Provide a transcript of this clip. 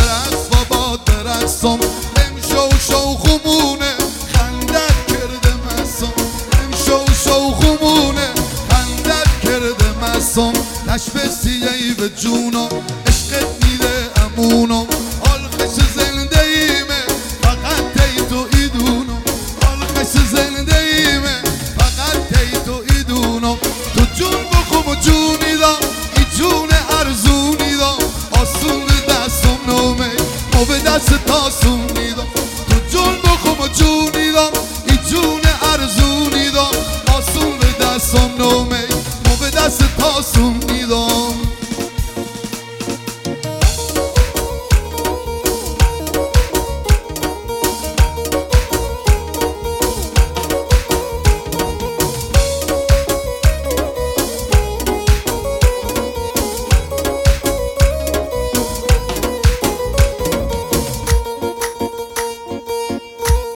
برقص و با برقصم امشو شوخمونه خندت کرده مسم امشو شوخمونه خندت کرده مسم نشبسیه ای به جونم عشقت میده امونم آلخش زنده ایمه فقط تی تو ایدونم آلخش زنده ایمه فقط تی تو ایدونم تو جون بخم و جونی دا ای جون ارزونی دا آسون به دستم نومه ما به دست تاسونی دا تو جون بخم و جونی دا ای جون ارزونی دا آسون به دستم نومه